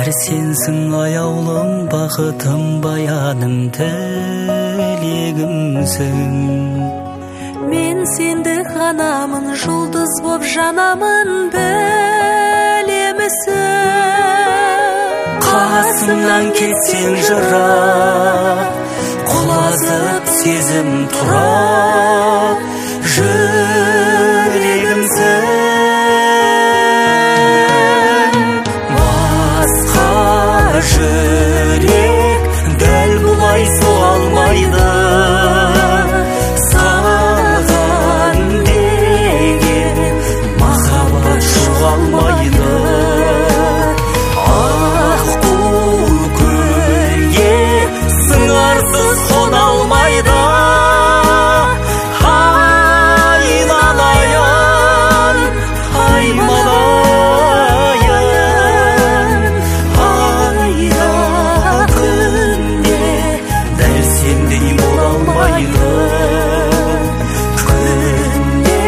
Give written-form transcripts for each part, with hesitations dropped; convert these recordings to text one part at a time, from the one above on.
бәрі сенсің аяулым, бақытым, баяным, тілегімсің. Мен сенді ғанамын, жұлдыз боп жанамын, білемісің? Қасымнан кетсең жырақ, құлазып сезім тұрап, жүрегімсің. Басқа жүрек дәл бұлай соға алмайды. Саған деген махаббат жоғалмайды. Аққу көлге сыңарсыз қона алмайды. Айналайын, аймалайын, айда күнде дәл сендей бола алмайды. Күнде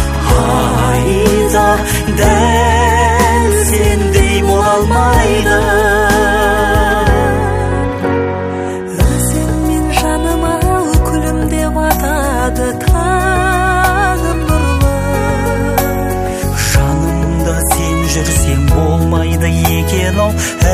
айда дәл сендей бола алмайды. Өзіңмен жаныма күлімдеп атады таңым нұрлы. Жанымда сен жүрсең болмайды екен-ау,